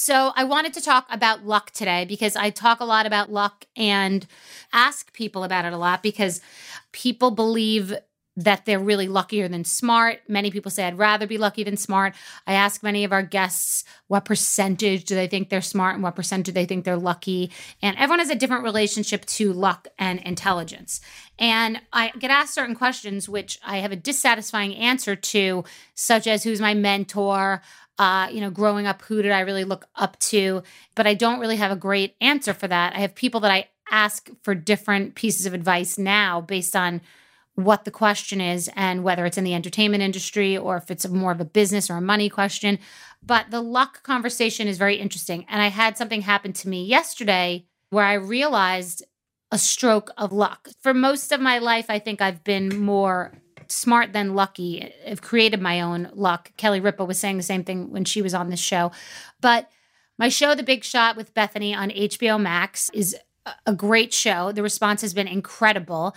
So I wanted to talk about luck today because I talk a lot about luck and ask people about it a lot because people believe that they're really luckier than smart. Many people say, I'd rather be lucky than smart. I ask many of our guests, what percentage do they think they're smart and what percent do they think they're lucky? And everyone has a different relationship to luck and intelligence. And I get asked certain questions, which I have a dissatisfying answer to, such as who's my mentor? Growing up, who did I really look up to? But I don't really have a great answer for that. I have people that I ask for different pieces of advice now based on what the question is and whether it's in the entertainment industry or if it's more of a business or a money question. But the luck conversation is very interesting. And I had something happen to me yesterday where I realized a stroke of luck. For most of my life, I think I've been more smart than lucky. I've created my own luck. Kelly Ripa was saying the same thing when she was on this show. But my show, The Big Shot with Bethany on HBO Max, is a great show. The response has been incredible.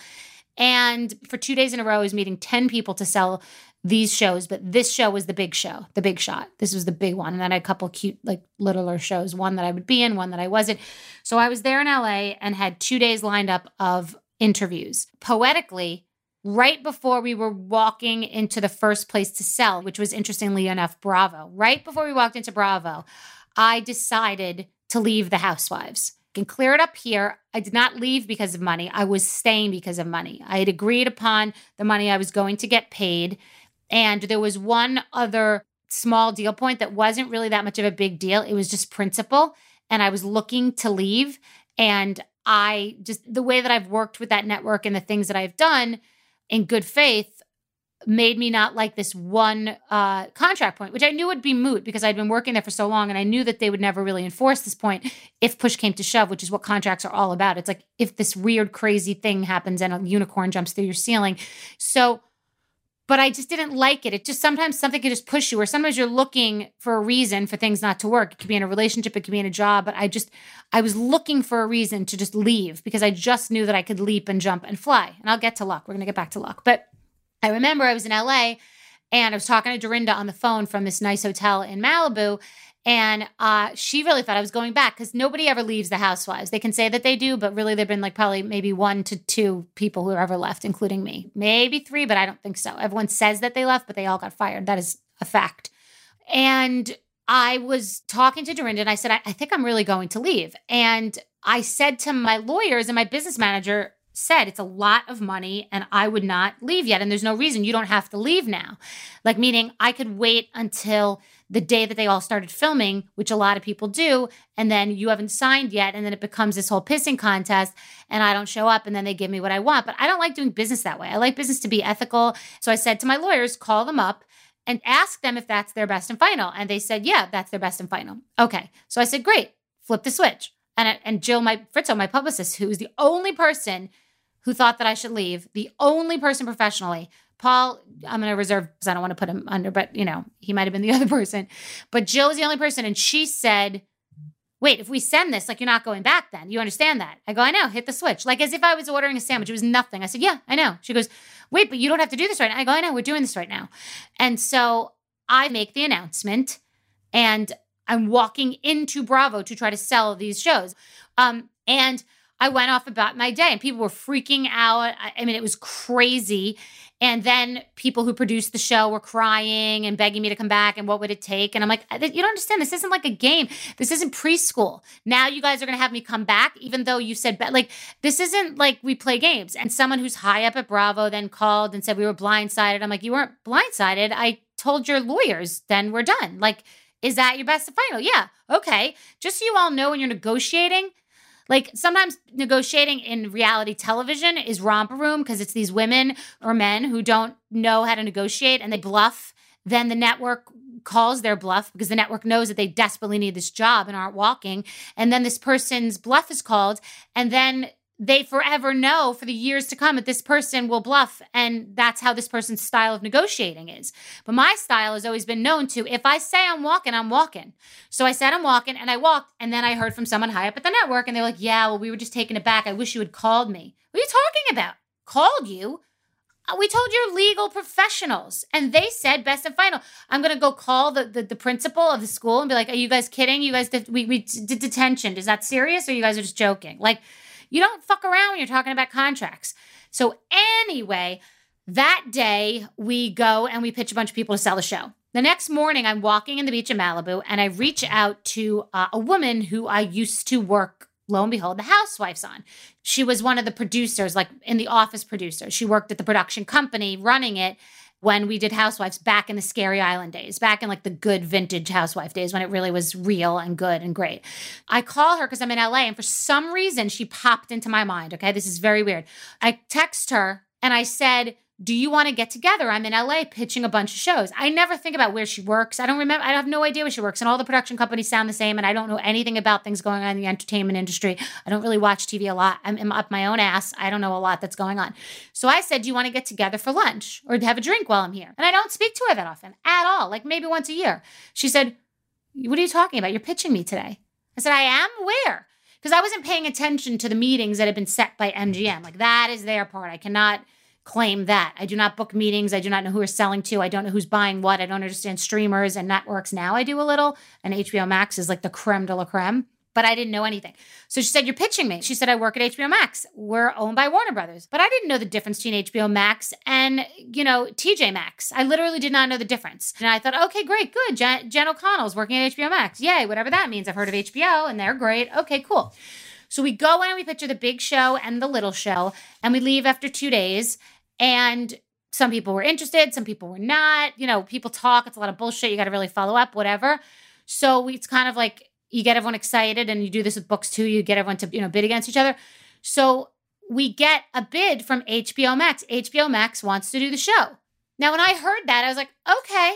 And for 2 days in a row, I was meeting 10 people to sell these shows. But this show was the big show, The Big Shot. This was the big one. And then I had a couple cute, littler shows, one that I would be in, one that I wasn't. So I was there in LA and had 2 days lined up of interviews. Poetically, right before we were walking into the first place to sell, which was interestingly enough, Bravo. Right before we walked into Bravo, I decided to leave the Housewives. Can clear it up here. I did not leave because of money. I was staying because of money. I had agreed upon the money I was going to get paid. And there was one other small deal point that wasn't really that much of a big deal. It was just principle. And I was looking to leave. And the way that I've worked with that network and the things that I've done in good faith made me not like this one contract point, which I knew would be moot because I'd been working there for so long and I knew that they would never really enforce this point if push came to shove, which is what contracts are all about. It's like if this weird, crazy thing happens and a unicorn jumps through your ceiling. But I just didn't like it. It just sometimes something could just push you or sometimes you're looking for a reason for things not to work. It could be in a relationship, it could be in a job, but I was looking for a reason to just leave because I just knew that I could leap and jump and fly. And I'll get to luck. We're going to get back to luck. But I remember I was in LA and I was talking to Dorinda on the phone from this nice hotel in Malibu. And she really thought I was going back because nobody ever leaves the Housewives. They can say that they do, but really there've been probably maybe 1 to 2 people who ever left, including me. Maybe 3, but I don't think so. Everyone says that they left, but they all got fired. That is a fact. And I was talking to Dorinda and I said, I think I'm really going to leave. And I said to my lawyers and my business manager said, it's a lot of money and I would not leave yet. And there's no reason you don't have to leave now. Meaning I could wait until the day that they all started filming, which a lot of people do. And then you haven't signed yet. And then it becomes this whole pissing contest and I don't show up and then they give me what I want. But I don't like doing business that way. I like business to be ethical. So I said to my lawyers, call them up and ask them if that's their best and final. And they said, yeah, that's their best and final. Okay. So I said, great, flip the switch. And Jill, Fritzo, my publicist, who is the only person who thought that I should leave, the only person professionally. Paul, I'm going to reserve because I don't want to put him under, but he might have been the other person. But Jill was the only person. And she said, wait, if we send this, you're not going back then. You understand that? I go, I know, hit the switch. As if I was ordering a sandwich. It was nothing. I said, yeah, I know. She goes, wait, but you don't have to do this right now. I go, I know, we're doing this right now. And so I make the announcement and I'm walking into Bravo to try to sell these shows. And I went off about my day and people were freaking out. I mean, it was crazy. And then people who produced the show were crying and begging me to come back and what would it take? And I'm like, you don't understand. This isn't like a game. This isn't preschool. Now you guys are going to have me come back, even though you said, this isn't like we play games. And someone who's high up at Bravo then called and said we were blindsided. I'm like, you weren't blindsided. I told your lawyers, then we're done. Is that your best and final? Yeah. Okay. Just so you all know when you're negotiating, sometimes negotiating in reality television is romper room because it's these women or men who don't know how to negotiate and they bluff. Then the network calls their bluff because the network knows that they desperately need this job and aren't walking. And then this person's bluff is called and then they forever know for the years to come that this person will bluff. And that's how this person's style of negotiating is. But my style has always been known to, if I say I'm walking, I'm walking. So I said I'm walking and I walked. And then I heard from someone high up at the network and they were like, yeah, well, we were just taking it back. I wish you had called me. What are you talking about? Called you? We told your legal professionals, and they said best and final. I'm going to go call the principal of the school and be like, are you guys kidding? You guys we did detention. Is that serious, or you guys are just joking? Like, you don't fuck around when you're talking about contracts. So anyway, that day we go and we pitch a bunch of people to sell the show. The next morning, I'm walking in the beach in Malibu, and I reach out to a woman who I used to work, lo and behold, The Housewives on. She was one of the producers, like in the office producers. She worked at the production company running it when we did Housewives back in the Scary Island days, back in like the good vintage Housewife days when it really was real and good and great. I call her because I'm in LA, and for some reason, she popped into my mind. Okay, this is very weird. I text her and I said, do you want to get together? I'm in LA pitching a bunch of shows. I never think about where she works. I don't remember. I have no idea where she works. And all the production companies sound the same. And I don't know anything about things going on in the entertainment industry. I don't really watch TV a lot. I'm up my own ass. I don't know a lot that's going on. So I said, do you want to get together for lunch or have a drink while I'm here? And I don't speak to her that often at all, like maybe once a year. She said, what are you talking about? You're pitching me today. I said, I am? Where? Because I wasn't paying attention to the meetings that had been set by MGM. Like, that is their part. I cannot claim that. I do not book meetings. I do not know who we're selling to. I don't know who's buying what. I don't understand streamers and networks. Now I do a little, and HBO Max is like the creme de la creme, but I didn't know anything. So she said, you're pitching me. She said, I work at HBO Max. We're owned by Warner Brothers. But I didn't know the difference between HBO Max and, TJ Maxx. I literally did not know the difference. And I thought, okay, great, good. Jen O'Connell's working at HBO Max. Yay, whatever that means. I've heard of HBO and they're great. Okay, cool. So we go in and we picture the big show and the little show, and we leave after 2 days. And some people were interested, some people were not. People talk. It's a lot of bullshit. You got to really follow up, whatever. So it's kind of like you get everyone excited, and you do this with books too. You get everyone to, bid against each other. So we get a bid from HBO Max. HBO Max wants to do the show. Now, when I heard that, I was like, okay.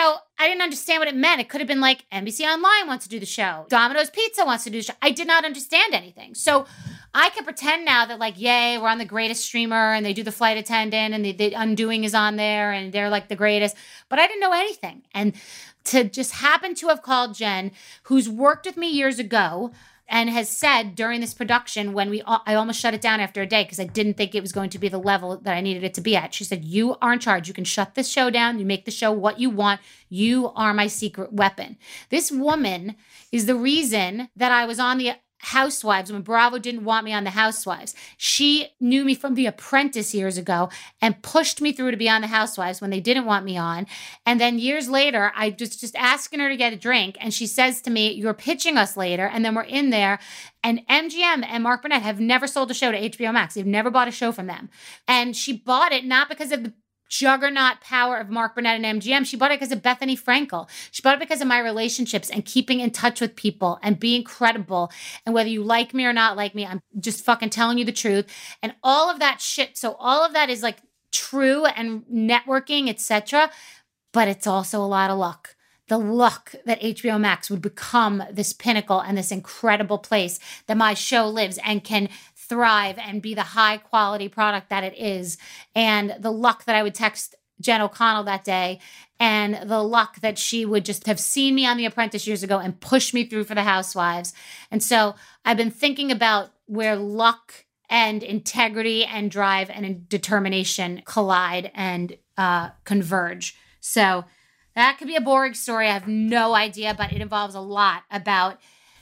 I didn't understand what it meant. It could have been like NBC Online wants to do the show. Domino's Pizza wants to do the show. I did not understand anything. So I can pretend now that like, yay, we're on the greatest streamer, and they do the flight attendant, and the Undoing is on there, and they're like the greatest. But I didn't know anything. And to just happen to have called Jen, who's worked with me years ago, and has said during this production when I almost shut it down after a day because I didn't think it was going to be the level that I needed it to be at. She said, you are in charge. You can shut this show down. You make the show what you want. You are my secret weapon. This woman is the reason that I was on the Housewives when Bravo didn't want me on the Housewives. She knew me from The Apprentice years ago and pushed me through to be on the Housewives when they didn't want me on. And then years later, I just asking her to get a drink, and she says to me, you're pitching us later. And then we're in there, and MGM and Mark Burnett have never sold a show to HBO Max. They've never bought a show from them. And she bought it not because of the juggernaut power of Mark Burnett and MGM. She bought it because of Bethany Frankel. She bought it because of my relationships and keeping in touch with people and being credible. And whether you like me or not like me, I'm just fucking telling you the truth. And all of that shit. So all of that is like true and networking, etc. But it's also a lot of luck. The luck that HBO Max would become this pinnacle and this incredible place that my show lives and can thrive and be the high quality product that it is. And the luck that I would text Jen O'Connell that day, and the luck that she would just have seen me on The Apprentice years ago and pushed me through for the Housewives. And so I've been thinking about where luck and integrity and drive and determination collide and converge. So that could be a boring story. I have no idea, but it involves a lot about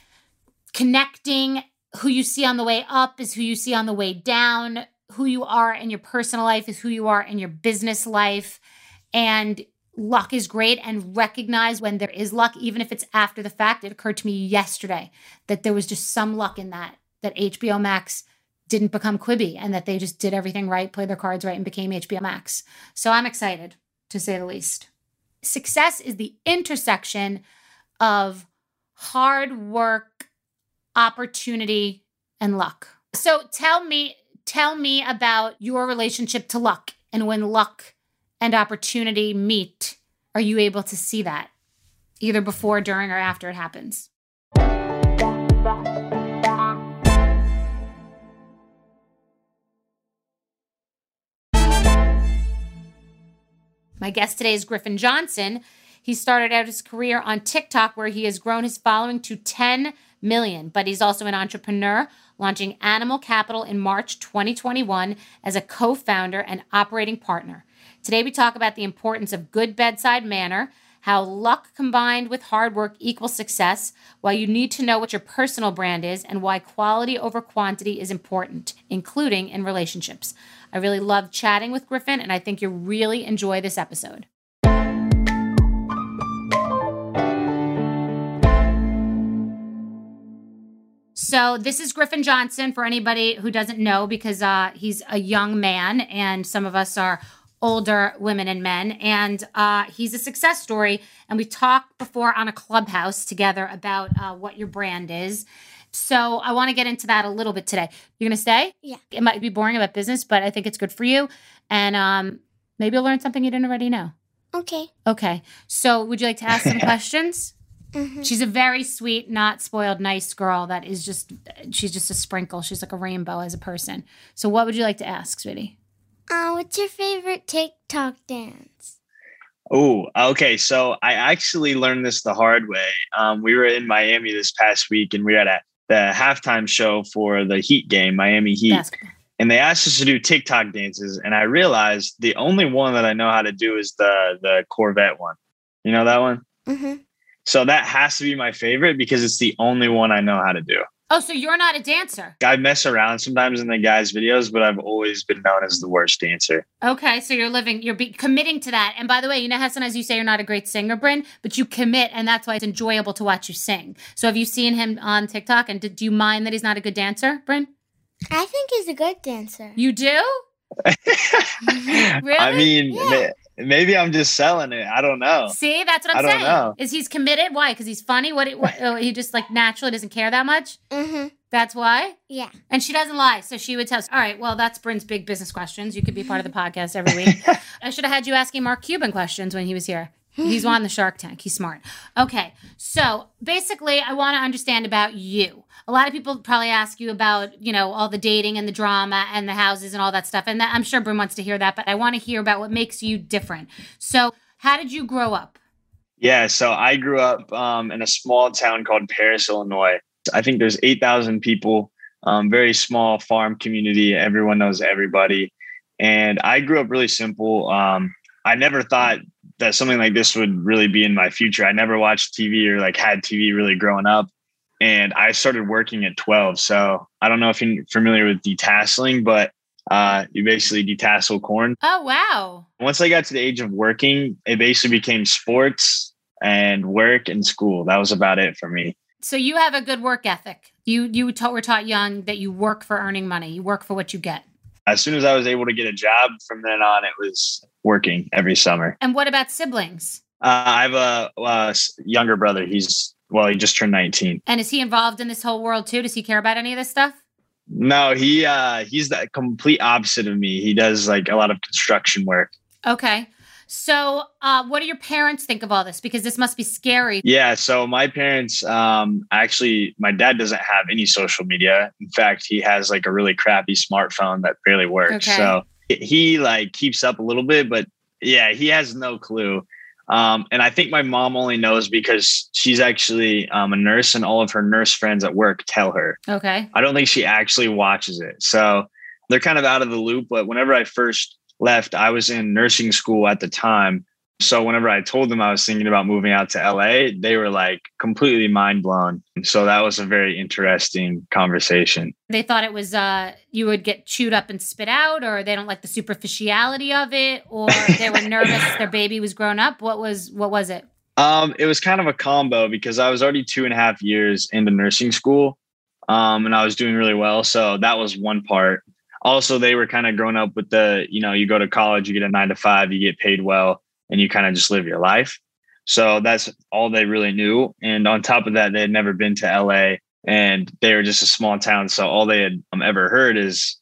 connecting. Who you see on the way up is who you see on the way down. Who you are in your personal life is who you are in your business life. And luck is great, and recognize when there is luck, even if it's after the fact. It occurred to me yesterday that there was just some luck in that HBO Max didn't become Quibi, and that they just did everything right, played their cards right, and became HBO Max. So I'm excited, to say the least. Success is the intersection of hard work, opportunity, and luck. So tell me about your relationship to luck, and when luck and opportunity meet, are you able to see that either before, during, or after it happens? My guest today is Griffin Johnson. He started out his career on TikTok, where he has grown his following to 10 million. But he's also an entrepreneur, launching Animal Capital in March 2021 as a co-founder and operating partner. Today, we talk about the importance of good bedside manner, how luck combined with hard work equals success, why you need to know what your personal brand is, and why quality over quantity is important, including in relationships. I really love chatting with Griffin, and I think you'll really enjoy this episode. So this is Griffin Johnson, for anybody who doesn't know, because he's a young man, and some of us are older women and men, and he's a success story. And we talked before on a Clubhouse together about what your brand is. So I want to get into that a little bit today. You're going to stay? Yeah. It might be boring about business, but I think it's good for you. And maybe you'll learn something you didn't already know. Okay. Okay. So would you like to ask some questions? Mm-hmm. She's a very sweet, not spoiled, nice girl that is she's just a sprinkle. She's like a rainbow as a person. So what would you like to ask, sweetie? What's your favorite TikTok dance? Oh, okay. So I actually learned this the hard way. We were in Miami this past week, and we were at the halftime show for the Heat game, Miami Heat. Basketball. And they asked us to do TikTok dances. And I realized the only one that I know how to do is the Corvette one. You know that one? Mm-hmm. So that has to be my favorite because it's the only one I know how to do. Oh, so you're not a dancer? I mess around sometimes in the guys' videos, but I've always been known as the worst dancer. Okay, so you're committing to that. And by the way, you know how sometimes you say you're not a great singer, Bryn, but you commit, and that's why it's enjoyable to watch you sing. So have you seen him on TikTok, and do you mind that he's not a good dancer, Bryn? I think he's a good dancer. You do? Really? I mean, Yeah. maybe I'm just selling it. I don't know. See, that's what I'm I saying. don't know. Is he's committed? Why? Because he's funny? What he just like naturally doesn't care that much? Mm-hmm. That's why? Yeah. And she doesn't lie, so she would tell us. All right, well, that's Bryn's big business questions. You could be part of the podcast every week. I should have had you asking Mark Cuban questions when he was here. He's on the Shark Tank. He's smart. Okay, so basically, I want to understand about you. A lot of people probably ask you about, all the dating and the drama and the houses and all that stuff. And I'm sure Bryn wants to hear that, but I want to hear about what makes you different. So how did you grow up? Yeah, so I grew up in a small town called Paris, Illinois. I think there's 8,000 people, very small farm community. Everyone knows everybody. And I grew up really simple. I never thought that something like this would really be in my future. I never watched TV or had TV really growing up. And I started working at 12. So I don't know if you're familiar with detasseling, but you basically detassel corn. Oh, wow. Once I got to the age of working, it basically became sports and work and school. That was about it for me. So you have a good work ethic. You were taught young that you work for earning money. You work for what you get. As soon as I was able to get a job, from then on, it was working every summer. And what about siblings? I have a younger brother. He just turned 19. And is he involved in this whole world too? Does he care about any of this stuff? No, he's the complete opposite of me. He does a lot of construction work. Okay. So what do your parents think of all this? Because this must be scary. Yeah. So my parents, actually, my dad doesn't have any social media. In fact, he has a really crappy smartphone that barely works. Okay. So he keeps up a little bit, but yeah, he has no clue. And I think my mom only knows because she's actually a nurse, and all of her nurse friends at work tell her. Okay. I don't think she actually watches it. So they're kind of out of the loop. But whenever I first left, I was in nursing school at the time. So whenever I told them I was thinking about moving out to LA, they were completely mind blown. So that was a very interesting conversation. They thought it was you would get chewed up and spit out, or they don't like the superficiality of it, or they were nervous their baby was grown up. What was it? It was kind of a combo because I was already 2.5 years into nursing school, and I was doing really well. So that was one part. Also, they were kind of growing up with you go to college, you get a 9 to 5, you get paid well, and you kind of just live your life. So that's all they really knew. And on top of that, they had never been to LA, and they were just a small town. So all they had ever heard is,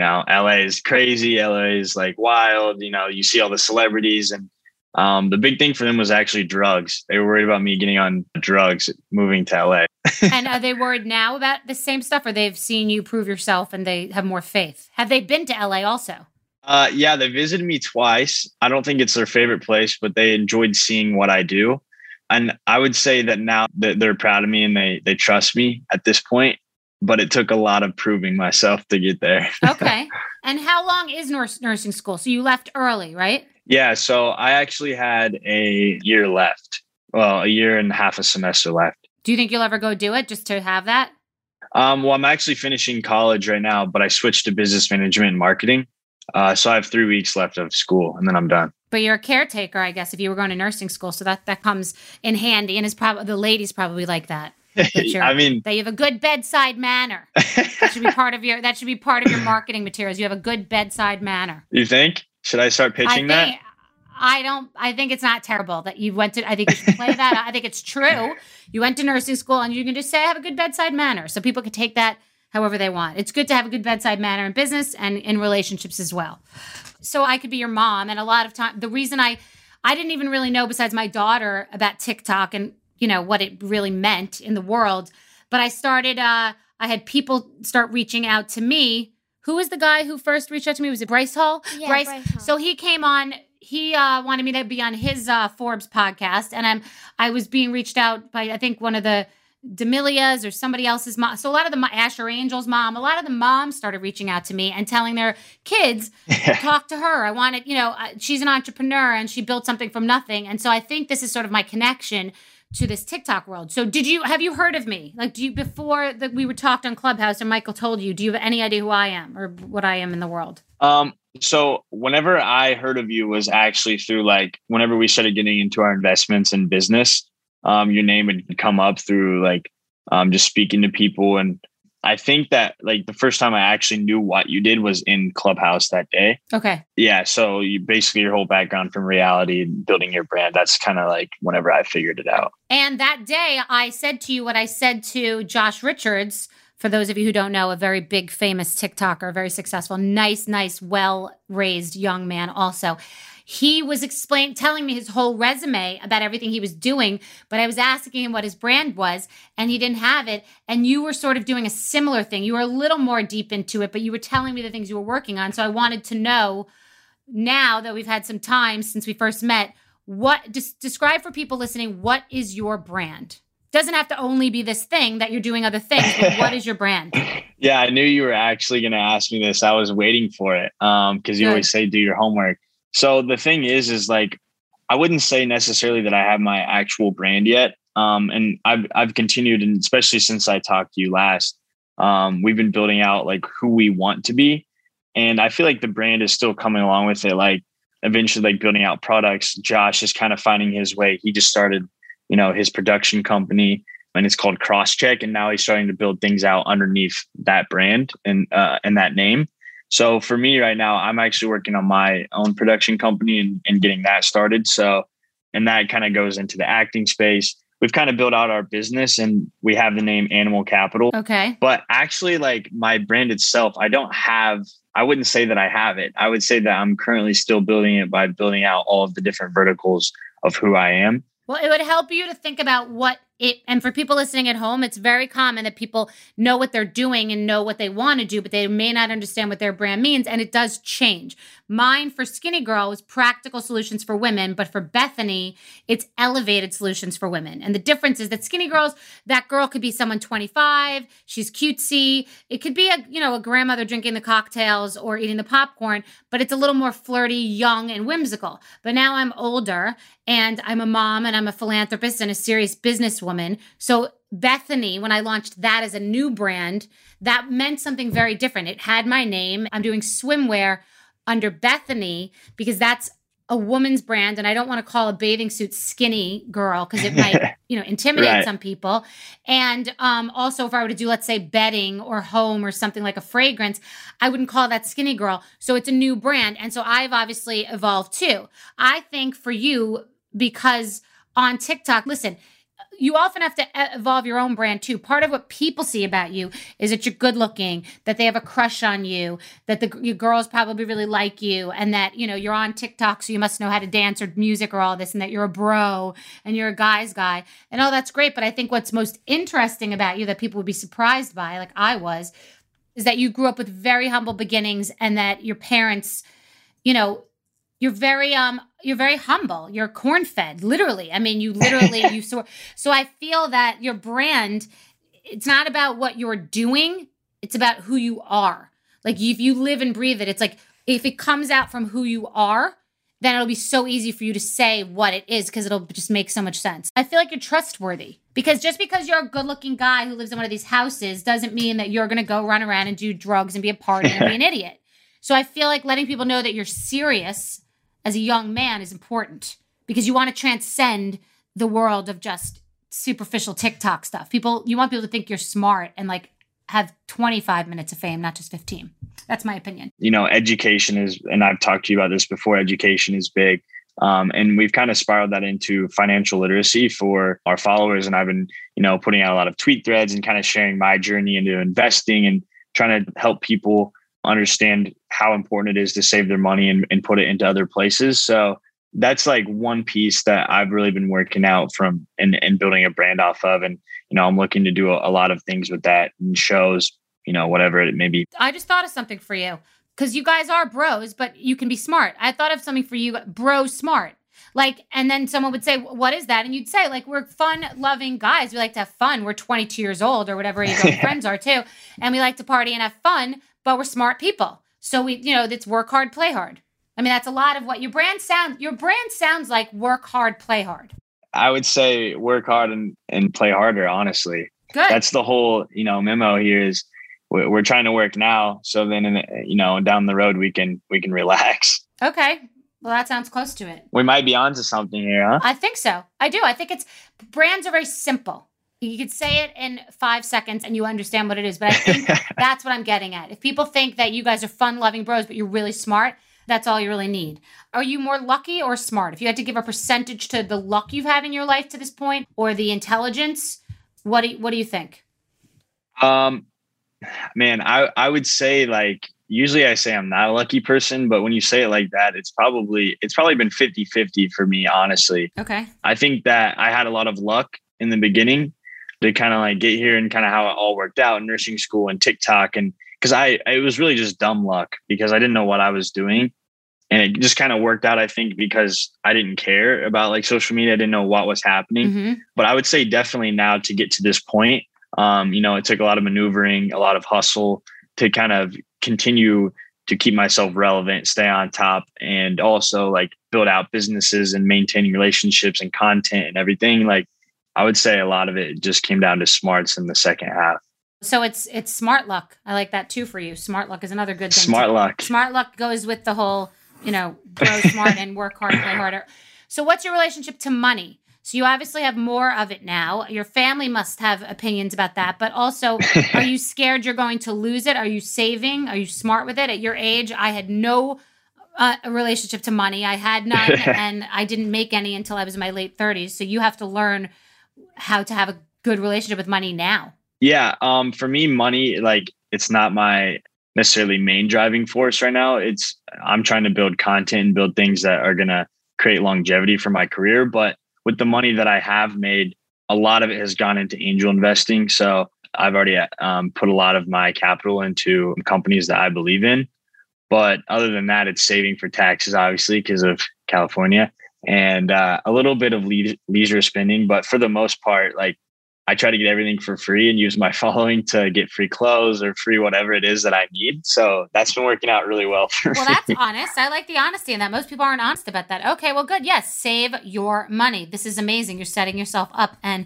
LA is crazy. LA is wild. You see all the celebrities, and the big thing for them was actually drugs. They were worried about me getting on drugs moving to LA. And are they worried now about the same stuff, or they've seen you prove yourself and they have more faith? Have they been to LA also? Yeah, they visited me twice. I don't think it's their favorite place, but they enjoyed seeing what I do. And I would say that now that they're proud of me and they trust me at this point, but it took a lot of proving myself to get there. Okay. And how long is nursing school? So you left early, right? Yeah. So I actually had a year left. Well, a year and half a semester left. Do you think you'll ever go do it just to have that? Well, I'm actually finishing college right now, but I switched to business management and marketing. So I have 3 weeks left of school and then I'm done. But you're a caretaker, I guess, if you were going to nursing school. So that comes in handy. And it's probably the ladies probably like that. I mean, that you have a good bedside manner. That should be part of your marketing materials. You have a good bedside manner. You think? Should I start pitching that? I think it's not terrible that you went to, I think you should play that. I think it's true. You went to nursing school and you can just say, I have a good bedside manner. So people can take that however they want. It's good to have a good bedside manner in business and in relationships as well. So I could be your mom. And a lot of time, the reason I didn't even really know besides my daughter about TikTok and, what it really meant in the world. But I started, I had people start reaching out to me. Who was the guy who first reached out to me? Was it Bryce Hall? Yeah, Bryce Hall. So he came on. He wanted me to be on his Forbes podcast, and I was being reached out by, I think, one of the D'Amelia's or somebody else's mom. So a lot of the Asher Angel's mom, a lot of the moms started reaching out to me and telling their kids, talk to her. I wanted, she's an entrepreneur and she built something from nothing. And so I think this is sort of my connection to this TikTok world. So have you heard of me? Like, before that we were talked on Clubhouse and Michael told you, do you have any idea who I am or what I am in the world? So whenever I heard of you was actually through whenever we started getting into our investments in business, your name would come up through just speaking to people. And I think that the first time I actually knew what you did was in Clubhouse that day. Okay. Yeah. So your whole background from reality and building your brand, that's kind of whenever I figured it out. And that day I said to you what I said to Josh Richards. For those of you who don't know, a very big, famous TikToker, very successful, nice, well-raised young man also. He was telling me his whole resume about everything he was doing, but I was asking him what his brand was, and he didn't have it. And you were sort of doing a similar thing. You were a little more deep into it, but you were telling me the things you were working on. So I wanted to know, now that we've had some time since we first met, describe for people listening, what is your brand? Doesn't have to only be this thing that you're doing other things, but what is your brand? Yeah, I knew you were actually going to ask me this. I was waiting for it because you always say do your homework. So the thing is I wouldn't say necessarily that I have my actual brand yet. And I've continued, and especially since I talked to you last, we've been building out who we want to be. And I feel like the brand is still coming along with it. Eventually building out products. Josh is kind of finding his way. He just started his production company, and it's called Crosscheck. And now he's starting to build things out underneath that brand and that name. So for me right now, I'm actually working on my own production company and getting that started. So, and that kind of goes into the acting space. We've kind of built out our business and we have the name Animal Capital. Okay. But actually my brand itself, I wouldn't say that I have it. I would say that I'm currently still building it by building out all of the different verticals of who I am. Well, it would help you to think about and for people listening at home, it's very common that people know what they're doing and know what they want to do, but they may not understand what their brand means. And it does change. Mine for Skinny Girl is practical solutions for women, but for Bethany, it's elevated solutions for women. And the difference is that Skinny Girls, that girl could be someone 25, she's cutesy. It could be a grandmother drinking the cocktails or eating the popcorn, but it's a little more flirty, young, and whimsical. But now I'm older and I'm a mom and I'm a philanthropist and a serious businesswoman. So Bethany, when I launched that as a new brand, that meant something very different. It had my name. I'm doing swimwear under Bethany because that's a woman's brand. And I don't want to call a bathing suit Skinny Girl because it might, intimidate some people. And also if I were to do, let's say, bedding or home or something like a fragrance, I wouldn't call that Skinny Girl. So it's a new brand. And so I've obviously evolved too. I think for you, because on TikTok, listen, you often have to evolve your own brand too. Part of what people see about you is that you're good looking, that they have a crush on you, that your girls probably really like you, and that, you're on TikTok, so you must know how to dance or music or all this, and that you're a bro and you're a guy's guy. And all that's great. But I think what's most interesting about you that people would be surprised by, like I was, is that you grew up with very humble beginnings and that your parents, you're very humble. You're corn-fed, literally. I mean, you literally so I feel that your brand, it's not about what you're doing, it's about who you are. Like if you live and breathe it, it's like if it comes out from who you are, then it'll be so easy for you to say what it is because it'll just make so much sense. I feel like you're trustworthy because just because you're a good-looking guy who lives in one of these houses doesn't mean that you're going to go run around and do drugs and be a party and be an idiot. So I feel like letting people know that you're serious as a young man is important because you want to transcend the world of just superficial TikTok stuff. You want people to think you're smart and like have 25 minutes of fame, not just 15. That's my opinion. Education is, and I've talked to you about this before, education is big. And we've kind of spiraled that into financial literacy for our followers. And I've been, putting out a lot of tweet threads and kind of sharing my journey into investing and trying to help people understand how important it is to save their money and put it into other places. So that's like one piece that I've really been working out from and building a brand off of. And, I'm looking to do a lot of things with that and shows, whatever it may be. I just thought of something for you because you guys are bros, but you can be smart. I thought of something for you, bro smart. Like, and then someone would say, what is that? And you'd say, like, we're fun loving guys. We like to have fun. We're 22 years old or whatever age our friends are too. And we like to party and have fun, but we're smart people. So it's work hard, play hard. I mean, that's a lot of what your brand sounds like. Work hard, play hard. I would say work hard and play harder, honestly. Good. That's the whole, memo here is we're trying to work now. So then, down the road, we can relax. Okay. Well, that sounds close to it. We might be onto something here, huh? I think so. I do. I think brands are very simple. You could say it in 5 seconds and you understand what it is. But I think that's what I'm getting at. If people think that you guys are fun-loving bros, but you're really smart, that's all you really need. Are you more lucky or smart? If you had to give a percentage to the luck you've had in your life to this point or the intelligence, what do you think? Man, I would say like, usually I say I'm not a lucky person, but when you say it like that, it's probably been 50-50 for me, honestly. Okay. I think that I had a lot of luck in the beginning to kind of like get here and kind of how it all worked out in nursing school and TikTok. And because it was really just dumb luck because I didn't know what I was doing. And it just kind of worked out, I think, because I didn't care about like social media. I didn't know what was happening. Mm-hmm. But I would say definitely now to get to this point, it took a lot of maneuvering, a lot of hustle to kind of continue to keep myself relevant, stay on top, and also like build out businesses and maintaining relationships and content and everything. Like I would say a lot of it just came down to smarts in the second half. So it's smart luck. I like that too for you. Smart luck is another good thing. Smart luck. Smart luck goes with the whole, grow smart and work hard, play harder. So what's your relationship to money? So you obviously have more of it now. Your family must have opinions about that. But also, are you scared you're going to lose it? Are you saving? Are you smart with it? At your age, I had no relationship to money. I had none, and I didn't make any until I was in my late 30s. So you have to learn how to have a good relationship with money now. Yeah. For me, money, like it's not my necessarily main driving force right now. I'm trying to build content and build things that are going to create longevity for my career. But with the money that I have made, a lot of it has gone into angel investing. So I've already put a lot of my capital into companies that I believe in. But other than that, it's saving for taxes, obviously, because of California, and a little bit of leisure spending. But for the most part, like I try to get everything for free and use my following to get free clothes or free whatever it is that I need. So that's been working out really well for me. Well, that's honest. I like the honesty in that. Most people aren't honest about that. Okay, well, good. Yes, save your money. This is amazing. You're setting yourself up. And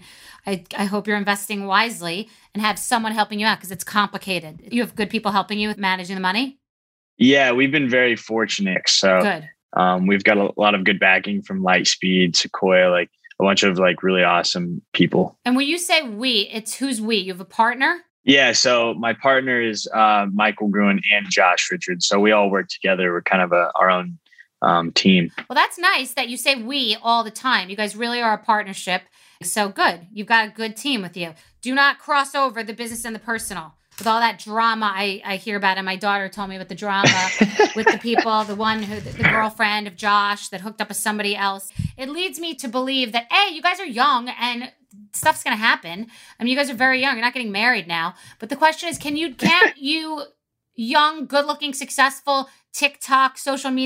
I hope you're investing wisely and have someone helping you out because it's complicated. You have good people helping you with managing the money? Yeah, we've been very fortunate. So good. We've got a lot of good backing from Lightspeed, Sequoia, like a bunch of like really awesome people. And when you say we, it's who's we? You have a partner? Yeah. So my partner is Michael Gruen and Josh Richards. So we all work together. We're kind of our own team. Well, that's nice that you say we all the time. You guys really are a partnership. So good. You've got a good team with you. Do not cross over the business and the personal. With all that drama I hear about, and my daughter told me about the drama with the people, the girlfriend of Josh that hooked up with somebody else. It leads me to believe that, A, you guys are young and stuff's going to happen. I mean, you guys are very young. You're not getting married now. But the question is, can't you young, good-looking, successful TikTok, social media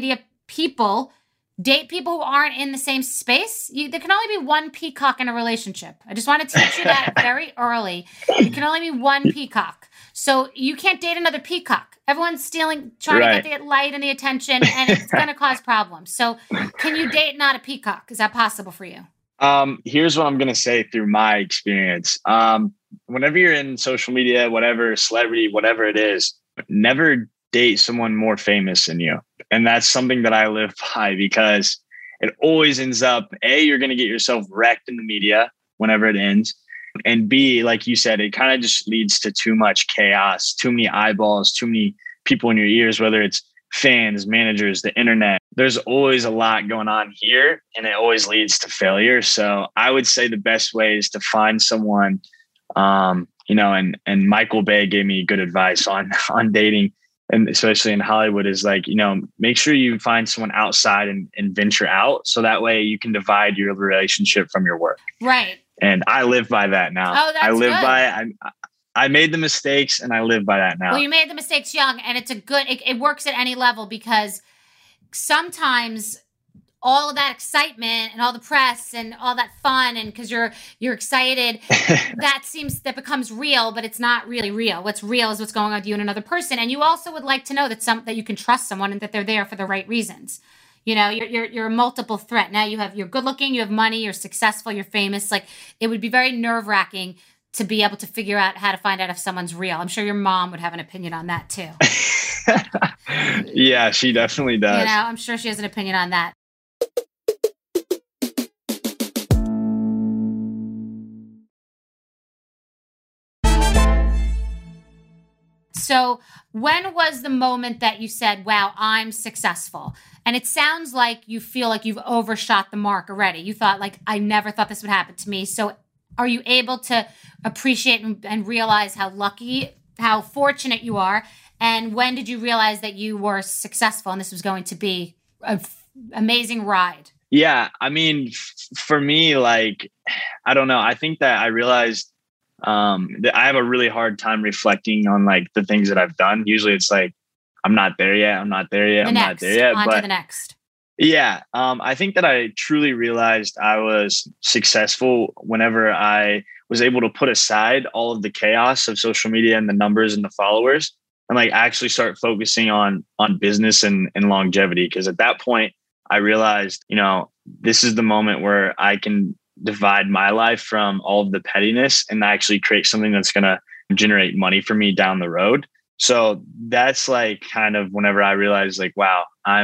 people date people who aren't in the same space. There can only be one peacock in a relationship. I just want to teach you that very early. You can only be one peacock. So you can't date another peacock. Everyone's trying to get the light and the attention, and it's going to cause problems. So can you date not a peacock? Is that possible for you? Here's what I'm going to say through my experience. Whenever you're in social media, whatever, celebrity, whatever it is, never date someone more famous than you. And that's something that I live by, because it always ends up, A, you're going to get yourself wrecked in the media whenever it ends. And B, like you said, it kind of just leads to too much chaos, too many eyeballs, too many people in your ears, whether it's fans, managers, the internet. There's always a lot going on here, and it always leads to failure. So I would say the best way is to find someone, and Michael Bay gave me good advice on dating, and especially in Hollywood, is like, make sure you find someone outside and venture out. So that way you can divide your relationship from your work. Right. And I live by that now. Oh, that's good. I made the mistakes, and I live by that now. Well, you made the mistakes young, and it works at any level, because sometimes all of that excitement and all the press and all that fun, and because you're excited, that becomes real, but it's not really real. What's real is what's going on with you and another person. And you also would like to know that you can trust someone and that they're there for the right reasons. You're a multiple threat. Now you're good looking, you have money, you're successful, you're famous. Like, it would be very nerve-wracking to be able to figure out how to find out if someone's real. I'm sure your mom would have an opinion on that too. Yeah, she definitely does. I'm sure she has an opinion on that. So when was the moment that you said, wow, I'm successful? And it sounds like you feel like you've overshot the mark already. You thought, like, I never thought this would happen to me. So are you able to appreciate and realize how fortunate you are? And when did you realize that you were successful and this was going to be an amazing ride? Yeah. I mean, for me, like, I don't know. I think that I realized that I have a really hard time reflecting on like the things that I've done. Usually it's like, I'm not there yet. I'm not there yet. Not there yet. On to the next. Yeah. I think that I truly realized I was successful whenever I was able to put aside all of the chaos of social media and the numbers and the followers, and like actually start focusing on business and longevity. Because at that point I realized, this is the moment where I can divide my life from all of the pettiness and actually create something that's going to generate money for me down the road. So that's like kind of whenever I realized, like, wow,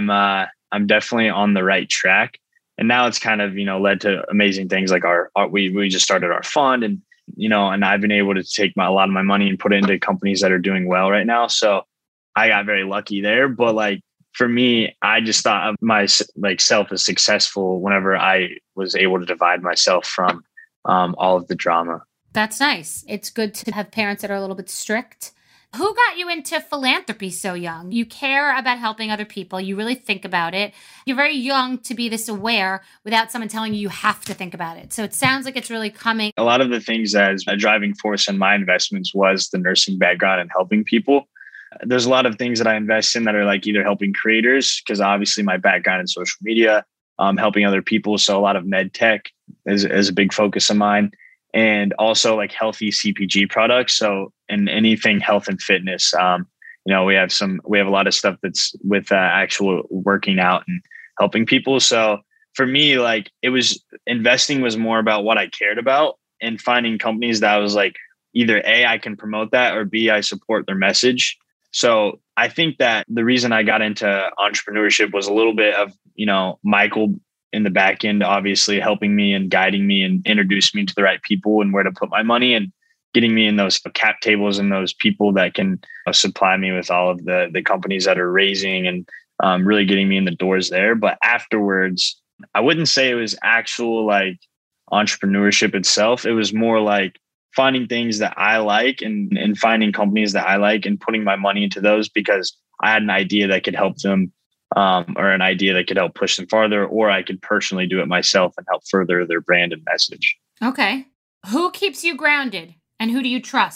I'm definitely on the right track. And now it's kind of, led to amazing things like we just started our fund, and, and I've been able to take a lot of my money and put it into companies that are doing well right now. So I got very lucky there. But like, for me, I just thought of myself as successful whenever I was able to divide myself from all of the drama. That's nice. It's good to have parents that are a little bit strict. Who got you into philanthropy so young? You care about helping other people. You really think about it. You're very young to be this aware without someone telling you have to think about it. So it sounds like it's really coming. A lot of the things as a driving force in my investments was the nursing background and helping people. There's a lot of things that I invest in that are like either helping creators, because obviously my background in social media, helping other people. So a lot of med tech is a big focus of mine. And also like healthy CPG products. So in anything health and fitness, we have a lot of stuff that's with actual working out and helping people. So for me, like, investing was more about what I cared about, and finding companies that I was like, either A, I can promote that, or B, I support their message. So I think that the reason I got into entrepreneurship was a little bit of, Michael in the back end, obviously helping me and guiding me and introduce me to the right people and where to put my money, and getting me in those cap tables and those people that can supply me with all of the companies that are raising, and really getting me in the doors there. But afterwards, I wouldn't say it was actual like entrepreneurship itself. It was more like finding things that I like and finding companies that I like and putting my money into those because I had an idea that could help them, or an idea that could help push them farther, or I could personally do it myself and help further their brand and message. Okay. Who keeps you grounded and who do you trust?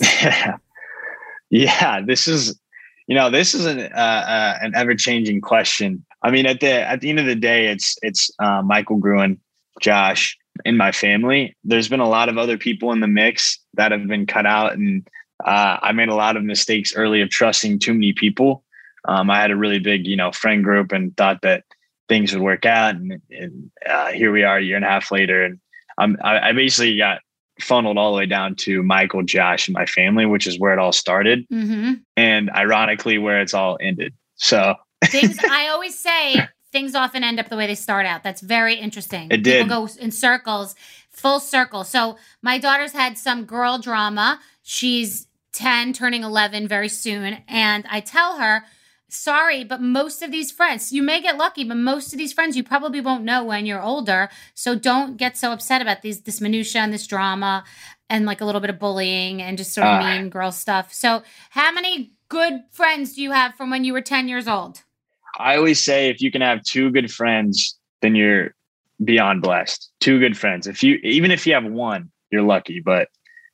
Yeah, this is an ever-changing question. I mean, at the end of the day, it's Michael Gruen, Josh, and my family. There's been a lot of other people in the mix that have been cut out, and I made a lot of mistakes early of trusting too many people. I had a really big, friend group and thought that things would work out, and here we are a year and a half later, and I basically got funneled all the way down to Michael, Josh, and my family, which is where it all started, and ironically where it's all ended. So I always say things often end up the way they start out. That's very interesting. It did. People go in circles, full circle. So my daughter's had some girl drama. She's 10, turning 11 very soon, and I tell her, sorry, but most of these friends, you may get lucky, but most of these friends you probably won't know when you're older. So don't get so upset about this minutia and this drama and like a little bit of bullying and just sort of mean girl stuff. So how many good friends do you have from when you were 10 years old? I always say if you can have 2 good friends, then you're beyond blessed. 2 good friends. Even if you have 1, you're lucky, but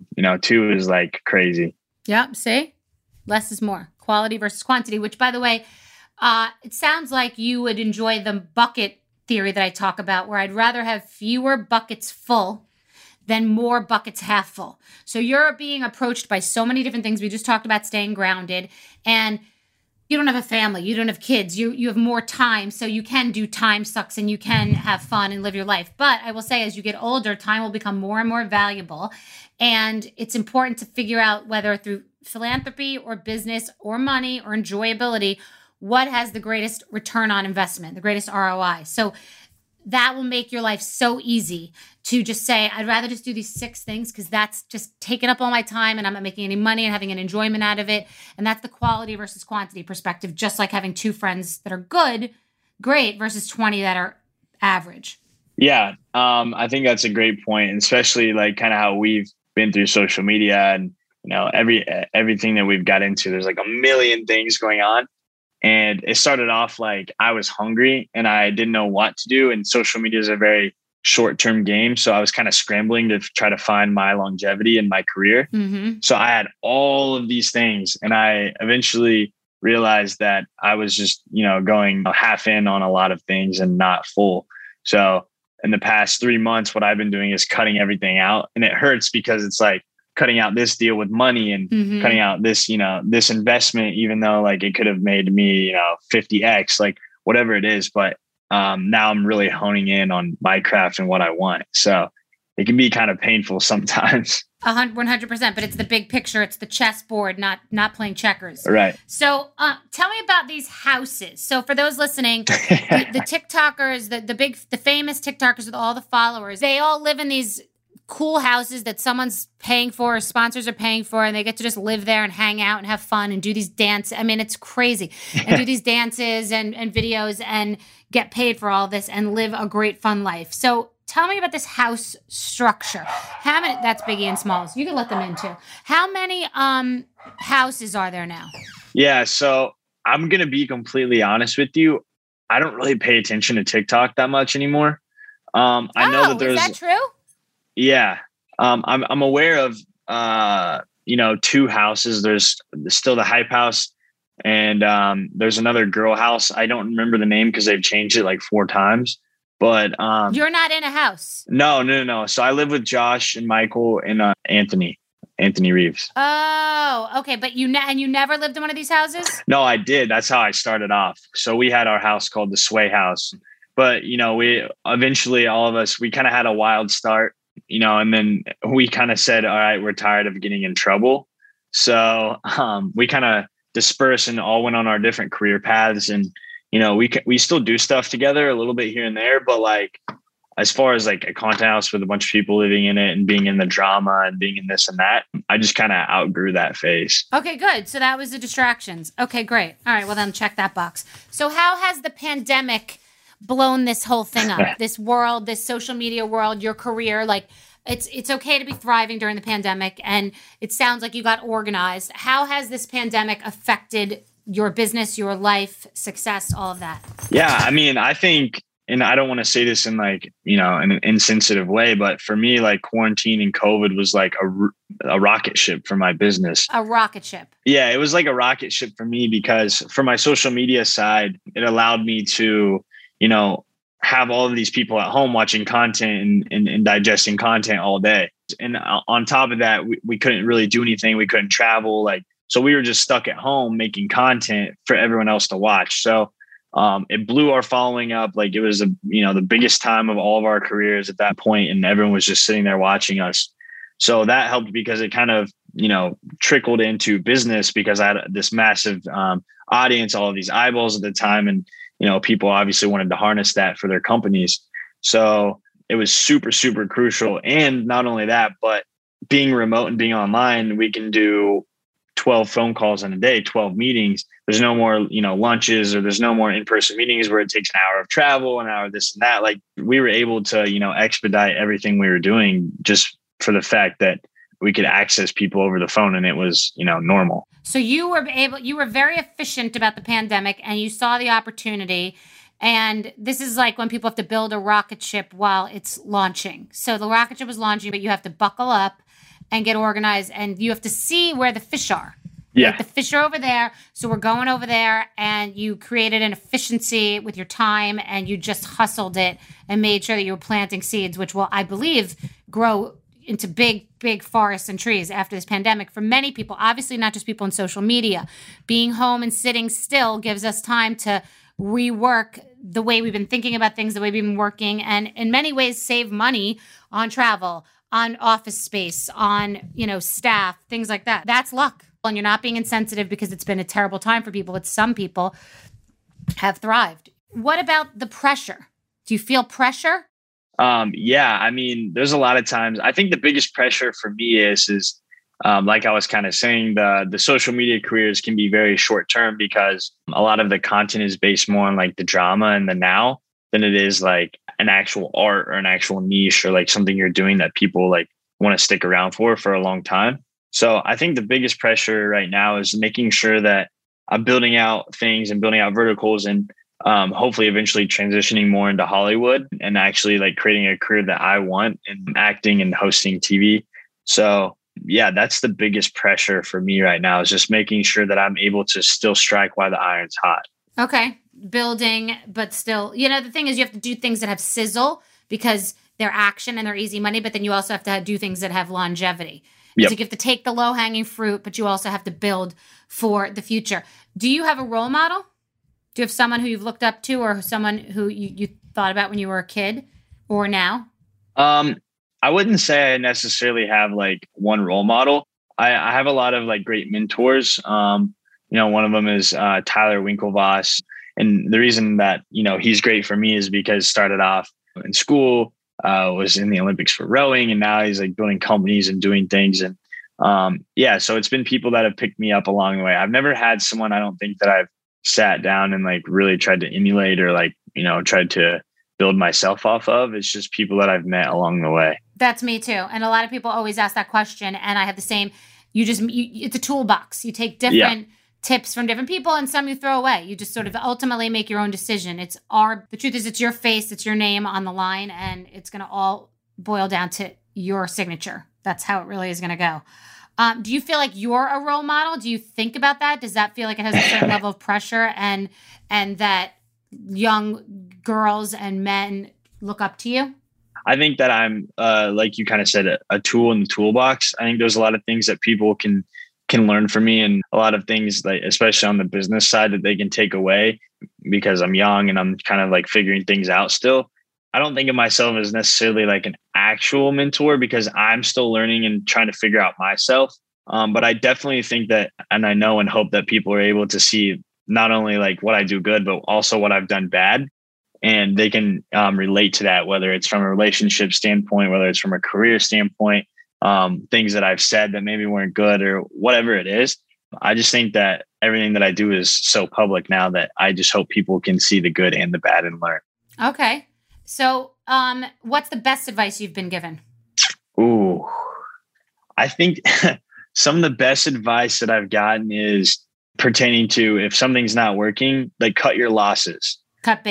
2 is like crazy. Yep. See, less is more. Quality versus quantity, which, by the way, it sounds like you would enjoy the bucket theory that I talk about, where I'd rather have fewer buckets full than more buckets half full. So you're being approached by so many different things. We just talked about staying grounded, and you don't have a family, you don't have kids, you have more time, so you can do time sucks and you can have fun and live your life. But I will say, as you get older, time will become more and more valuable, and it's important to figure out whether through philanthropy or business or money or enjoyability, what has the greatest return on investment, the greatest ROI. So that will make your life so easy to just say, I'd rather just do these 6 things because that's just taking up all my time and I'm not making any money and having an enjoyment out of it. And that's the quality versus quantity perspective, just like having 2 friends that are great versus 20 that are average. Yeah. I think that's a great point, and especially like kind of how we've been through social media and everything that we've got into. There's like a million things going on. And it started off like I was hungry and I didn't know what to do. And social media is a very short-term game. So I was kind of scrambling to try to find my longevity in my career. So I had all of these things. And I eventually realized that I was just, going half in on a lot of things and not full. So in the past 3 months, what I've been doing is cutting everything out. And it hurts because it's like, cutting out this deal with money and cutting out this, this investment, even though like it could have made me, 50x, like whatever it is. But now I'm really honing in on my craft and what I want. So it can be kind of painful sometimes. 100%, but it's the big picture. It's the chessboard, not playing checkers. Right. So tell me about these houses. So for those listening, the TikTokers, the famous TikTokers with all the followers, they all live in these cool houses that someone's paying for or sponsors are paying for, and they get to just live there and hang out and have fun and do these dances. I mean, it's crazy. And do these dances and videos and get paid for all this and live a great fun life. So tell me about this house structure. How many? That's Biggie and Smalls. You can let them in too. How many houses are there now? Yeah, so I'm gonna be completely honest with you. I don't really pay attention to TikTok that much anymore. I know that there's. Is that true? Yeah. I'm aware of, 2 houses. There's still the Hype House and there's another girl house. I don't remember the name because they've changed it like 4 times, but you're not in a house. No. So I live with Josh and Michael and Anthony Reeves. Oh, okay. But you never lived in one of these houses? No, I did. That's how I started off. So we had our house called the Sway House, but we eventually, all of us, we kind of had a wild start. And then we kind of said, all right, we're tired of getting in trouble. So we kind of dispersed and all went on our different career paths. And, we still do stuff together a little bit here and there. But like, as far as like a content house with a bunch of people living in it and being in the drama and being in this and that, I just kind of outgrew that phase. Okay, good. So that was the distractions. Okay, great. All right, well then check that box. So how has the pandemic blown this whole thing up? This world, this social media world, your career, like it's okay to be thriving during the pandemic, and it sounds like you got organized. How has this pandemic affected your business, your life, success, all of that? Yeah, I mean, I think and I don't want to say this in like, an insensitive way, but for me, like quarantine and COVID was like a rocket ship for my business. A rocket ship. Yeah, it was like a rocket ship for me because for my social media side, it allowed me to, have all of these people at home watching content and digesting content all day. And on top of that, we couldn't really do anything. We couldn't travel. So we were just stuck at home making content for everyone else to watch. So it blew our following up. Like it was, the biggest time of all of our careers at that point, and everyone was just sitting there watching us. So that helped because it kind of, trickled into business because I had this massive audience, all of these eyeballs at the time. And, people obviously wanted to harness that for their companies. So it was super, super crucial. And not only that, but being remote and being online, we can do 12 phone calls in a day, 12 meetings. There's no more, lunches, or there's no more in-person meetings where it takes an hour of travel, an hour of this and that. Like we were able to, expedite everything we were doing just for the fact that we could access people over the phone, and it was, normal. So you were very efficient about the pandemic, and you saw the opportunity. And this is like when people have to build a rocket ship while it's launching. So the rocket ship is launching, but you have to buckle up and get organized, and you have to see where the fish are. Yeah. Like the fish are over there. So we're going over there, and you created an efficiency with your time, and you just hustled it and made sure that you were planting seeds, which will, I believe, grow into big, big forests and trees after this pandemic. For many people, obviously not just people on social media, being home and sitting still gives us time to rework the way we've been thinking about things, the way we've been working, and in many ways save money on travel, on office space, on, staff, things like that. That's luck. And you're not being insensitive because it's been a terrible time for people, but some people have thrived. What about the pressure? Do you feel pressure? Yeah, I mean, there's a lot of times. I think the biggest pressure for me is like I was kind of saying, the social media careers can be very short term because a lot of the content is based more on like the drama and the now than it is like an actual art or an actual niche or like something you're doing that people like want to stick around for a long time. So I think the biggest pressure right now is making sure that I'm building out things and building out verticals and hopefully eventually transitioning more into Hollywood and actually like creating a career that I want in acting and hosting TV. So yeah, that's the biggest pressure for me right now is just making sure that I'm able to still strike while the iron's hot. Okay. Building, but still, the thing is you have to do things that have sizzle because they're action and they're easy money, but then you also have to do things that have longevity. Yep. So you have to take the low hanging fruit, but you also have to build for the future. Do you have a role model? Do you have someone who you've looked up to or someone who you thought about when you were a kid or now? I wouldn't say I necessarily have like one role model. I have a lot of like great mentors. One of them is Tyler Winklevoss. And the reason that, he's great for me is because started off in school, was in the Olympics for rowing, and now he's like building companies and doing things. And so it's been people that have picked me up along the way. I've never had someone I don't think that I've sat down and like really tried to emulate or like, tried to build myself off of. It's just people that I've met along the way. That's me too. And a lot of people always ask that question. And I have the same, it's a toolbox. You take different tips from different people and some you throw away. You just sort of ultimately make your own decision. The truth is it's your face, it's your name on the line, and it's going to all boil down to your signature. That's how it really is going to go. Do you feel like you're a role model? Do you think about that? Does that feel like it has a certain level of pressure and that young girls and men look up to you? I think that I'm, like you kind of said, a tool in the toolbox. I think there's a lot of things that people can learn from me, and a lot of things, like especially on the business side, that they can take away because I'm young and I'm kind of like figuring things out still. I don't think of myself as necessarily like an actual mentor because I'm still learning and trying to figure out myself. But I definitely think that, and I know and hope that people are able to see not only like what I do good, but also what I've done bad. And they can relate to that, whether it's from a relationship standpoint, whether it's from a career standpoint, things that I've said that maybe weren't good or whatever it is. I just think that everything that I do is so public now that I just hope people can see the good and the bad and learn. Okay. So what's the best advice you've been given? Ooh, I think some of the best advice that I've gotten is pertaining to if something's not working, like cut your losses. Cut bait.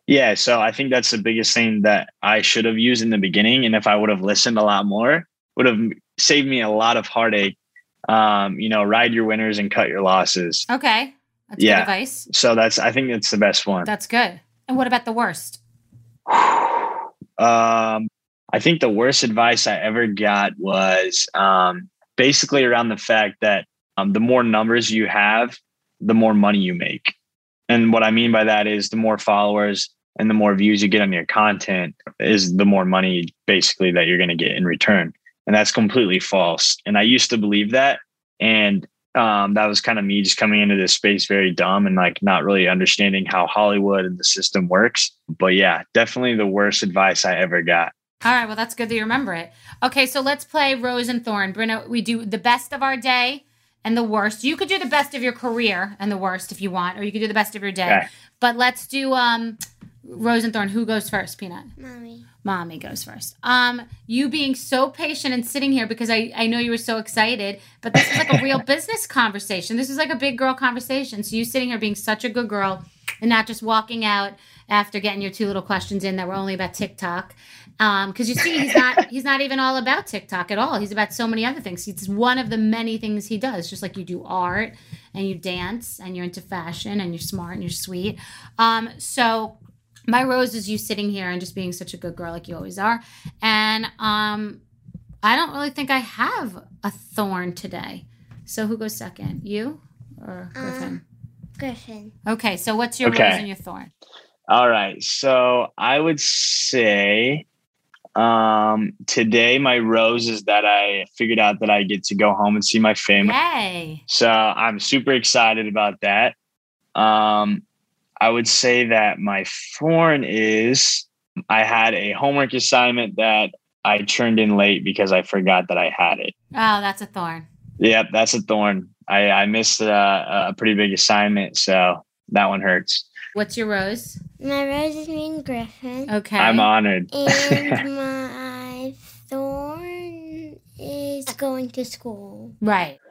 Yeah. So I think that's the biggest thing that I should have used in the beginning. And if I would have listened a lot more, would have saved me a lot of heartache. Ride your winners and cut your losses. Okay. That's good advice. So I think that's the best one. That's good. And what about the worst? I think the worst advice I ever got was basically around the fact that the more numbers you have, the more money you make. And what I mean by that is the more followers and the more views you get on your content is the more money basically that you're going to get in return. And that's completely false. And I used to believe that. And that was kind of me just coming into this space very dumb and like not really understanding how Hollywood and the system works. But yeah, definitely the worst advice I ever got. All right. Well, that's good that you remember it. Okay. So let's play Rose and Thorn. Brynna, we do the best of our day and the worst. You could do the best of your career and the worst if you want, or you could do the best of your day. Okay. But let's do Rose and Thorn. Who goes first, Peanut? Mommy goes first. You being so patient and sitting here because I know you were so excited, but this is like a real business conversation. This is like a big girl conversation. So you sitting here being such a good girl and not just walking out after getting your 2 little questions in that were only about TikTok. Because you see, he's not even all about TikTok at all. He's about so many other things. It's one of the many things he does, just like you do art and you dance and you're into fashion and you're smart and you're sweet. So my rose is you sitting here and just being such a good girl like you always are. And I don't really think I have a thorn today. So who goes second? You or Griffin? Griffin. Okay, so what's your rose and your thorn? All right. So I would say today my rose is that I figured out that I get to go home and see my family. Yay. So I'm super excited about that. I would say that my thorn is I had a homework assignment that I turned in late because I forgot that I had it. Oh, that's a thorn. Yep, that's a thorn. I missed a pretty big assignment, so that one hurts. What's your rose? My rose is me and Griffin. Okay. I'm honored. And my thorn is going to school. Right.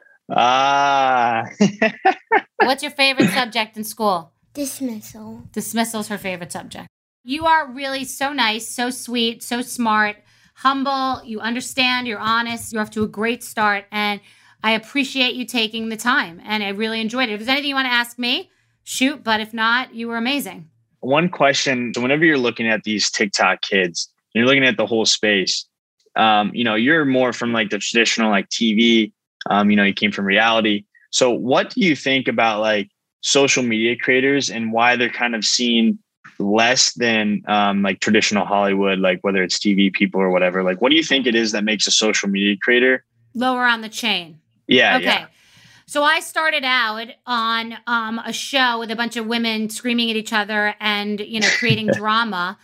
What's your favorite subject in school? Dismissal. Dismissal is her favorite subject. You are really so nice, so sweet, so smart, humble. You understand, you're honest. You're off to a great start. And I appreciate you taking the time. And I really enjoyed it. If there's anything you want to ask me, shoot. But if not, you were amazing. One question. So whenever you're looking at these TikTok kids, you're looking at the whole space. You're more from like the traditional like TV. You came from reality. So what do you think about like social media creators and why they're kind of seen less than like traditional Hollywood, like whether it's TV people or whatever? Like, what do you think it is that makes a social media creator lower on the chain? Yeah. Okay. Yeah. So I started out on a show with a bunch of women screaming at each other and, creating drama.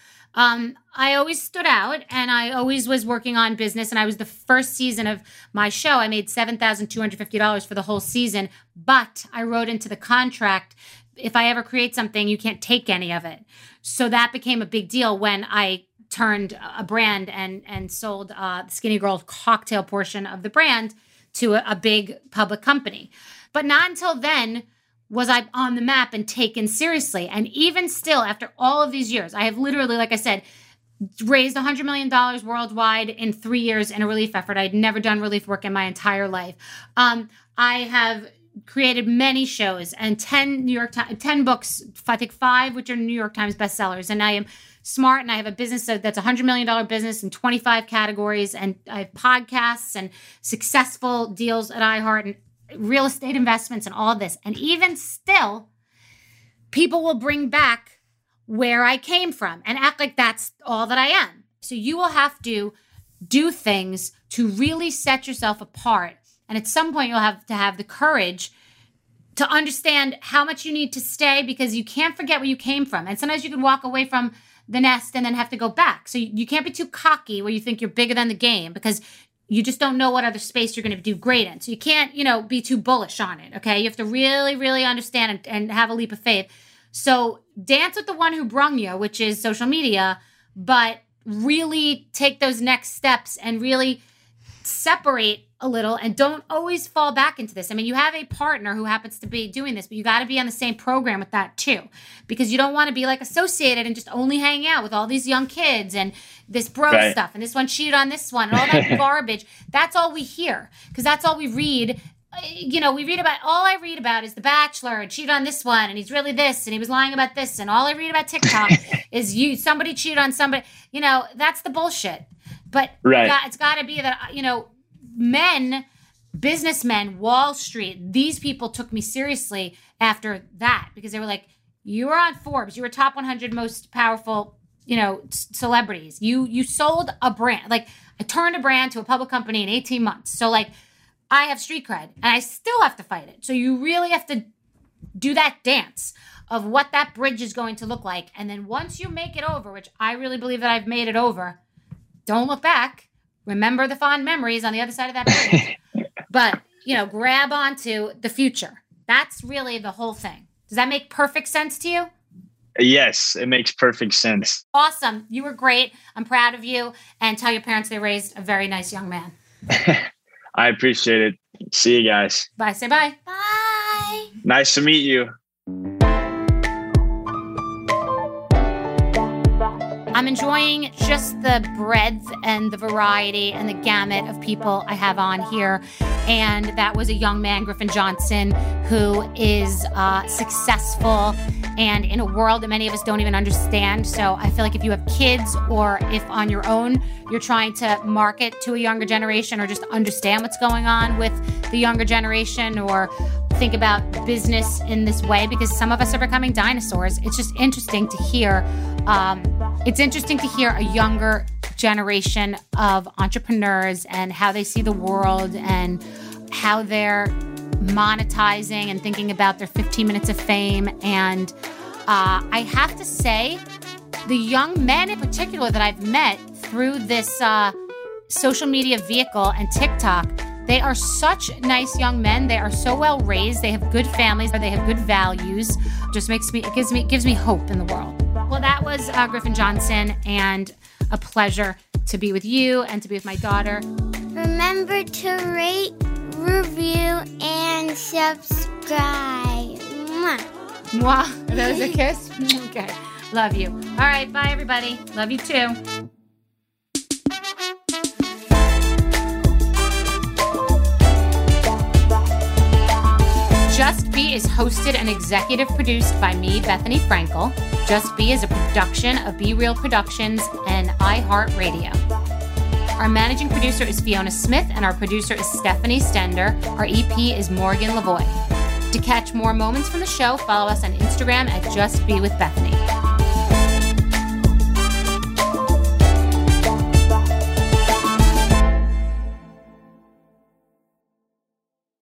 I always stood out and I always was working on business. And I was the first season of my show. I made $7,250 for the whole season. But I wrote into the contract, if I ever create something, you can't take any of it. So that became a big deal when I turned a brand and sold the Skinny Girl cocktail portion of the brand to a big public company. But not until then was I on the map and taken seriously. And even still, after all of these years, I have literally, like I said, raised $100 million worldwide in 3 years in a relief effort. I'd never done relief work in my entire life. I have created many shows and 10 books, I think 5, which are New York Times bestsellers. And I am smart and I have a business that's a $100 million business in 25 categories. And I have podcasts and successful deals at iHeart and real estate investments and all this. And even still, people will bring back where I came from and act like that's all that I am. So you will have to do things to really set yourself apart. And at some point, you'll have to have the courage to understand how much you need to stay because you can't forget where you came from. And sometimes you can walk away from the nest and then have to go back. So you can't be too cocky where you think you're bigger than the game because you just don't know what other space you're going to do great in. So you can't, be too bullish on it, okay? You have to really, really understand and have a leap of faith. So dance with the one who brung you, which is social media, but really take those next steps and really separate a little and don't always fall back into this. I mean, you have a partner who happens to be doing this, but you got to be on the same program with that too, because you don't want to be like associated and just only hang out with all these young kids and this bro stuff and this one cheated on this one and all that garbage. That's all we hear because that's all we read. You know, we read about, all I read about is The Bachelor and cheated on this one and he's really this and he was lying about this, and all I read about TikTok is somebody cheated on somebody. You know, that's the bullshit. But it's got to be that, you know, men, businessmen, Wall Street, these people took me seriously after that because they were like, you were on Forbes, you were top 100 most powerful, you know, celebrities. You sold a brand. Like, I turned a brand to a public company in 18 months. So like, I have street cred and I still have to fight it. So you really have to do that dance of what that bridge is going to look like. And then once you make it over, which I really believe that I've made it over, don't look back. Remember the fond memories on the other side of that bridge. But, you know, grab onto the future. That's really the whole thing. Does that make perfect sense to you? Yes, it makes perfect sense. Awesome. You were great. I'm proud of you. And tell your parents they raised a very nice young man. I appreciate it. See you guys. Bye. Say bye. Bye. Nice to meet you. I'm enjoying just the breadth and the variety and the gamut of people I have on here. And that was a young man, Griffin Johnson, who is successful and in a world that many of us don't even understand. So I feel like if you have kids or if on your own you're trying to market to a younger generation or just understand what's going on with the younger generation or think about business in this way, because some of us are becoming dinosaurs. It's just interesting to hear. It's interesting to hear a younger generation of entrepreneurs and how they see the world and how they're monetizing and thinking about their 15 minutes of fame. And I have to say, the young men in particular that I've met through this social media vehicle and TikTok, they are such nice young men. They are so well raised. They have good families. They have good values. Just gives me hope in the world. Well, that was Griffin Johnson, and a pleasure to be with you and to be with my daughter. Remember to rate, review, and subscribe. Mwah. Mwah. That was a kiss? Okay. Love you. All right. Bye, everybody. Love you too. Just Be is hosted and executive produced by me, Bethany Frankel. Just Be is a production of Be Real Productions and iHeartRadio. Our managing producer is Fiona Smith, and our producer is Stephanie Stender. Our EP is Morgan Lavoie. To catch more moments from the show, follow us on Instagram at Just Be with Bethany.